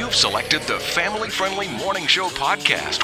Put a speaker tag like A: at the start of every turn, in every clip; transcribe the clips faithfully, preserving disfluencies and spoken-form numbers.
A: You've selected the family-friendly morning show podcast.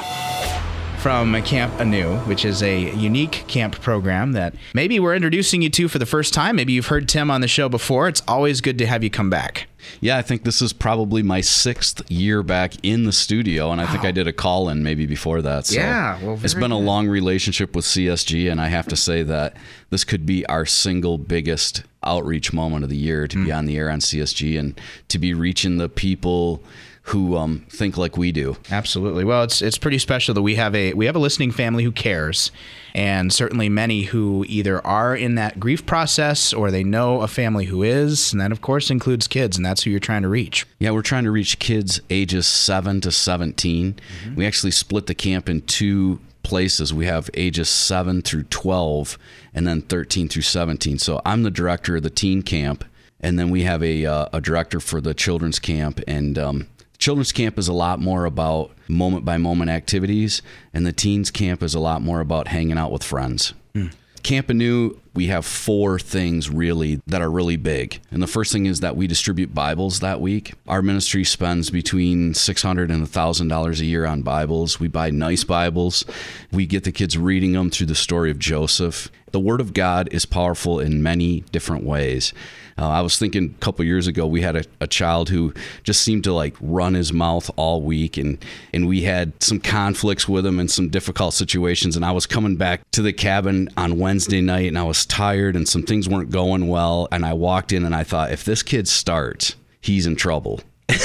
B: From Camp Anew, which is a unique camp program that maybe we're introducing you to for the first time. Maybe you've heard Tim on the show before. It's always good to have you come back.
C: Yeah, I think this is probably my sixth year back in the studio, and I wow. think I did a call-in maybe before that. So
B: yeah, well,
C: it's been
B: good.
C: a long relationship with C S G, and I have to say that this could be our single biggest outreach moment of the year, to mm. be on the air on C S G and to be reaching the people who um, think like we do.
B: Absolutely. Well, it's it's pretty special that we have a we have a listening family who cares, and certainly many who either are in that grief process or they know a family who is, and that of course includes kids, and that's who you're trying to reach.
C: Yeah, we're trying to reach kids ages seven to seventeen. Mm-hmm. We actually split the camp in two places. We have ages seven through twelve, and then thirteen through seventeen. So I'm the director of the teen camp, and then we have a uh, a director for the children's camp, and um, Children's camp is a lot more about moment-by-moment activities, and the teens camp is a lot more about hanging out with friends. Mm. Camp Anew, we have four things really that are really big. And the first thing is that we distribute Bibles that week. Our ministry spends between six hundred dollars and one thousand dollars a year on Bibles. We buy nice Bibles. We get the kids reading them through the story of Joseph. The Word of God is powerful in many different ways. Uh, I was thinking a couple years ago, we had a, a child who just seemed to like run his mouth all week, and, and we had some conflicts with him and some difficult situations. And I was coming back to the cabin on Wednesday night, and I was tired and some things weren't going well. And I walked in and I thought, if this kid starts, he's in trouble.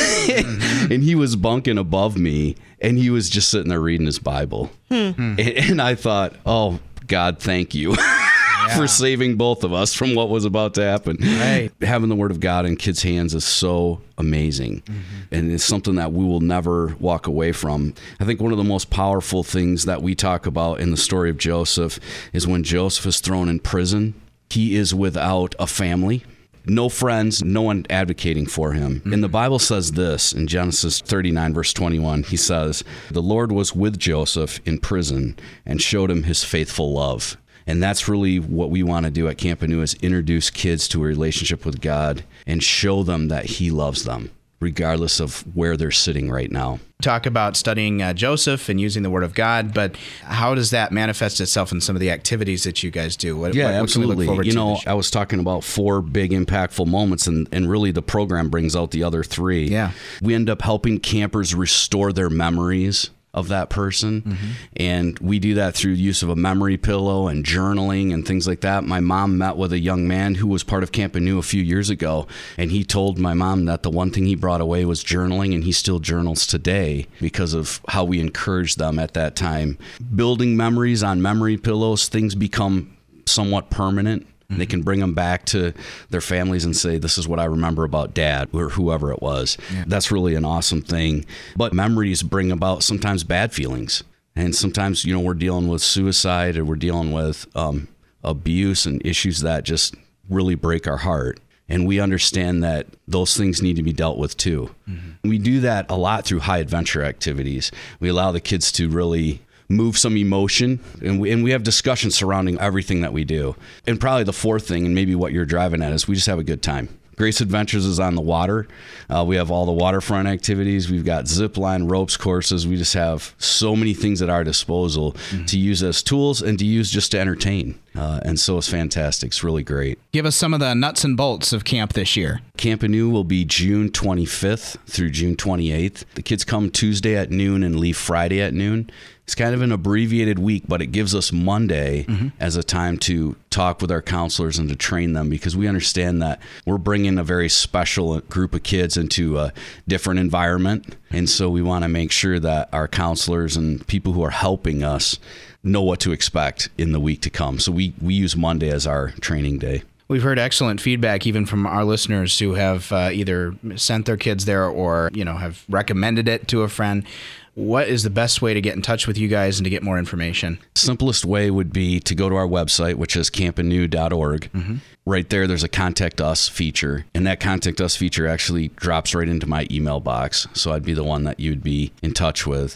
C: Mm-hmm. And he was bunking above me, and he was just sitting there reading his Bible. Hmm. And, and I thought, oh, God, thank you. Yeah. For saving both of us from what was about to happen.
B: Right.
C: Having the Word of God in kids' hands is so amazing. Mm-hmm. And it's something that we will never walk away from. I think one of the most powerful things that we talk about in the story of Joseph is when Joseph is thrown in prison, he is without a family, no friends, no one advocating for him. Mm-hmm. And the Bible says this in Genesis thirty-nine, verse twenty-one. He says, "The Lord was with Joseph in prison and showed him his faithful love." And that's really what we want to do at Camp Anew, is introduce kids to a relationship with God and show them that he loves them, regardless of where they're sitting right now.
B: Talk about studying uh, Joseph and using the Word of God, but how does that manifest itself in some of the activities that you guys do? What,
C: yeah,
B: what, what
C: absolutely.
B: Can we look forward
C: you
B: to
C: know,
B: this year?
C: I was talking about four big impactful moments, and, and really the program brings out the other three.
B: Yeah.
C: We end up helping campers restore their memories of that person. Mm-hmm. And we do that through use of a memory pillow and journaling and things like that. My mom met with a young man who was part of Camp Anew a few years ago, and he told my mom that the one thing he brought away was journaling, and he still journals today because of how we encouraged them at that time. Building memories on memory pillows, things become somewhat permanent. They can bring them back to their families and say, this is what I remember about Dad, or whoever it was. Yeah. That's really an awesome thing. But memories bring about sometimes bad feelings. And sometimes, you know, we're dealing with suicide, or we're dealing with um, abuse and issues that just really break our heart. And we understand that those things need to be dealt with too. Mm-hmm. We do that a lot through high adventure activities. We allow the kids to really move some emotion, and we, and we have discussions surrounding everything that we do. And probably the fourth thing, and maybe what you're driving at, is we just have a good time. Grace Adventures is on the water. Uh, we have all the waterfront activities. We've got zip line, ropes courses. We just have so many things at our disposal mm-hmm. to use as tools and to use just to entertain. Uh, and so it's fantastic. It's really great.
B: Give us some of the nuts and bolts of camp this year.
C: Camp Anew will be June twenty-fifth through June twenty-eighth. The kids come Tuesday at noon and leave Friday at noon. It's kind of an abbreviated week, but it gives us Monday mm-hmm. as a time to talk with our counselors and to train them, because we understand that we're bringing a very special group of kids into a different environment. And so we want to make sure that our counselors and people who are helping us know what to expect in the week to come. So we, we use Monday as our training day.
B: We've heard excellent feedback even from our listeners who have uh, either sent their kids there or, you know, have recommended it to a friend. What is the best way to get in touch with you guys and to get more information?
C: Simplest way would be to go to our website, which is camp anew dot org. Mm-hmm. Right there, there's a Contact Us feature, and that Contact Us feature actually drops right into my email box, so I'd be the one that you'd be in touch with.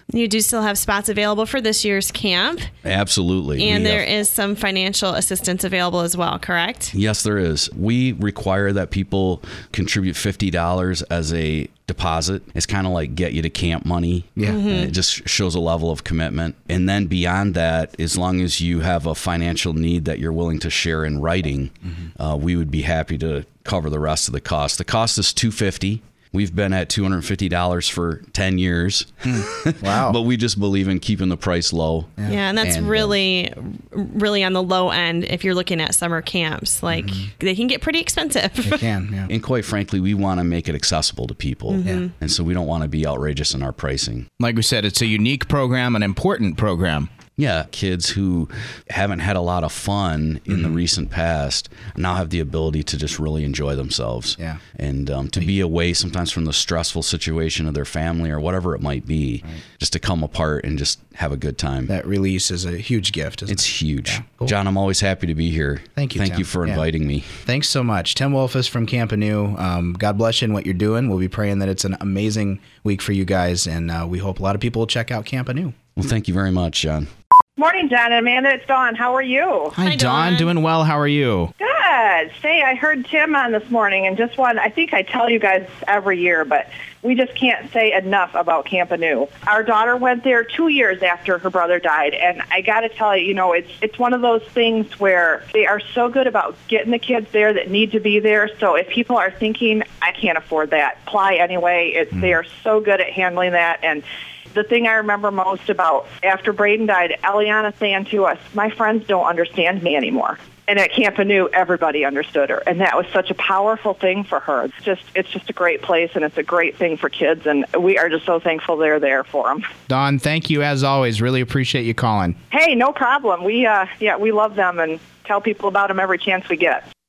D: You do still have spots available for this year's camp.
C: Absolutely.
D: And
C: We
D: there
C: have-
D: is some financial assistance available as well, correct?
C: Yes, there is. We require that people contribute fifty dollars as a deposit. It's kind of like get you to camp money.
B: Yeah.
C: And it just shows a level of commitment. And then beyond that, as long as you have a financial need that you're willing to share in writing, mm-hmm. uh, we would be happy to cover the rest of the cost. The cost is two hundred fifty dollars. We've been at two hundred fifty dollars for ten years.
B: Wow.
C: But we just believe in keeping the price low.
D: Yeah, yeah and that's
B: And, uh,
D: really, really on the low end if you're looking at summer camps. Like, mm-hmm. they can get pretty expensive.
B: They can, yeah.
C: And quite frankly, we want to make it accessible to people.
D: Mm-hmm.
B: Yeah.
C: And so we don't want to be outrageous in our pricing.
B: Like we said, it's a unique program, an important program.
C: Yeah, kids who haven't had a lot of fun in mm-hmm. the recent past now have the ability to just really enjoy themselves.
B: Yeah.
C: And um, to be away sometimes from the stressful situation of their family or whatever it might be, right. just to come apart and just have a good time.
B: That release is a huge gift, isn't
C: it's
B: it?
C: huge.
B: Yeah. Cool.
C: John, I'm always happy to be here.
B: Thank you,
C: Thank
B: Tim.
C: you for
B: Yeah.
C: inviting me.
B: Thanks so much. Tim Wolfus from Campanue. Um, God bless you in what you're doing. We'll be praying that it's an amazing week for you guys, and uh, we hope a lot of people will check out Campanue.
C: Well, thank you very much, John.
E: Morning, John and Amanda. It's Dawn. How are you?
B: Hi,
D: Hi,
B: Dawn.
D: Dawn.
B: Doing well. How are you?
E: Good. Say, I heard Tim on this morning, and just one, I think I tell you guys every year, but we just can't say enough about Campanue. Our daughter went there two years after her brother died, and I got to tell you, you know, it's it's one of those things where they are so good about getting the kids there that need to be there. So if people are thinking, I can't afford that, apply anyway. It's, mm. They are so good at handling that, and the thing I remember most about after Braden died, Eliana saying to us, my friends don't understand me anymore. And at Campanue, everybody understood her. And that was such a powerful thing for her. It's just it's just a great place, and it's a great thing for kids. And we are just so thankful they're there for them.
B: Dawn, thank you as always. Really appreciate you calling.
E: Hey, no problem. We, uh, yeah, we love them and tell people about them every chance we get.